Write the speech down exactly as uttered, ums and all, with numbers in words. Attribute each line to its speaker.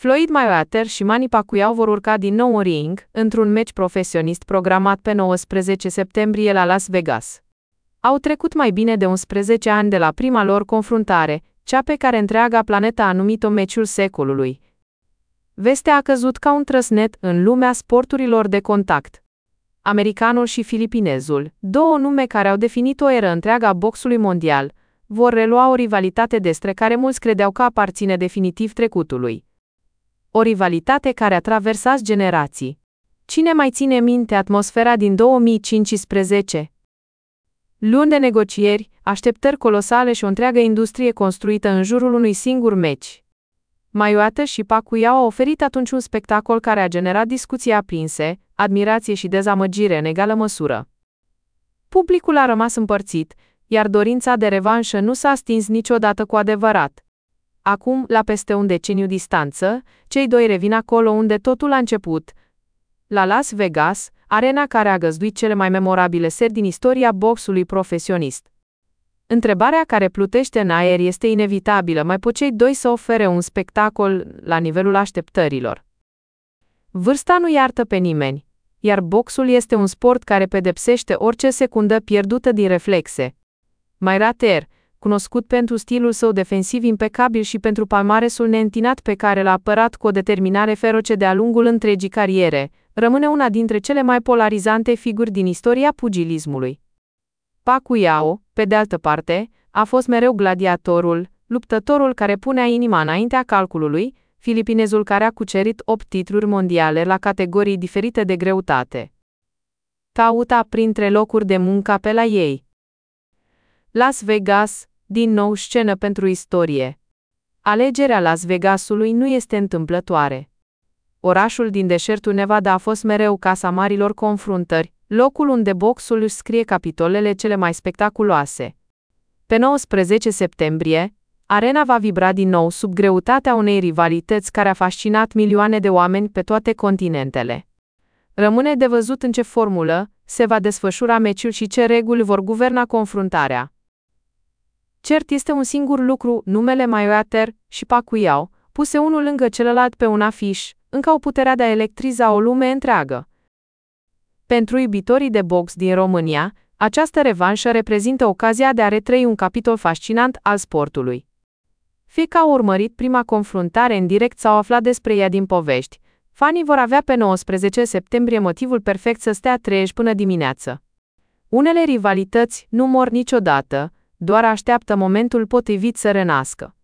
Speaker 1: Floyd Mayweather și Manny Pacquiao vor urca din nou în ring, într-un meci profesionist programat pe nouăsprezece septembrie la Las Vegas. Au trecut mai bine de unsprezece ani de la prima lor confruntare, cea pe care întreaga planetă a numit-o meciul secolului. Vestea a căzut ca un trăsnet în lumea sporturilor de contact. Americanul și filipinezul, două nume care au definit o eră întreagă a boxului mondial, vor relua o rivalitate despre care mulți credeau că aparține definitiv trecutului. O rivalitate care a traversat generații. Cine mai ține minte atmosfera din două mii cincisprezece? Luni de negocieri, așteptări colosale și o întreagă industrie construită în jurul unui singur meci. Mayweather și Pacquiao au oferit atunci un spectacol care a generat discuții aprinse, admirație și dezamăgire în egală măsură. Publicul a rămas împărțit, iar dorința de revanșă nu s-a stins niciodată cu adevărat. Acum, la peste un deceniu distanță, cei doi revin acolo unde totul a început, la Las Vegas, arena care a găzduit cele mai memorabile seri din istoria boxului profesionist. Întrebarea care plutește în aer este inevitabilă: mai pot cei doi să ofere un spectacol la nivelul așteptărilor? Vârsta nu iartă pe nimeni, iar boxul este un sport care pedepsește orice secundă pierdută din reflexe. Mayweather, cunoscut pentru stilul său defensiv impecabil și pentru palmaresul neîntinat pe care l-a apărat cu o determinare feroce de-a lungul întregii cariere, rămâne una dintre cele mai polarizante figuri din istoria pugilismului. Pacquiao, pe de altă parte, a fost mereu gladiatorul, luptătorul care punea inima înaintea calculului, filipinezul care a cucerit opt titluri mondiale la categorii diferite de greutate. Caută printre locuri de muncă pe la ei. Las Vegas, din nou scenă pentru istorie. Alegerea Las Vegasului nu este întâmplătoare. Orașul din deșertul Nevada a fost mereu casa marilor confruntări, locul unde boxul își scrie capitolele cele mai spectaculoase. Pe nouăsprezece septembrie, arena va vibra din nou sub greutatea unei rivalități care a fascinat milioane de oameni pe toate continentele. Rămâne de văzut în ce formulă se va desfășura meciul și ce reguli vor guverna confruntarea. Cert este un singur lucru: numele Mayweather și Pacquiao, puse unul lângă celălalt pe un afiș, încă au puterea de a electriza o lume întreagă. Pentru iubitorii de box din România, această revanșă reprezintă ocazia de a retrăi un capitol fascinant al sportului. Fie că au urmărit prima confruntare în direct sau aflat despre ea din povești, fanii vor avea pe nouăsprezece septembrie motivul perfect să stea treji până dimineață. Unele rivalități nu mor niciodată, doar așteaptă momentul potrivit să renască.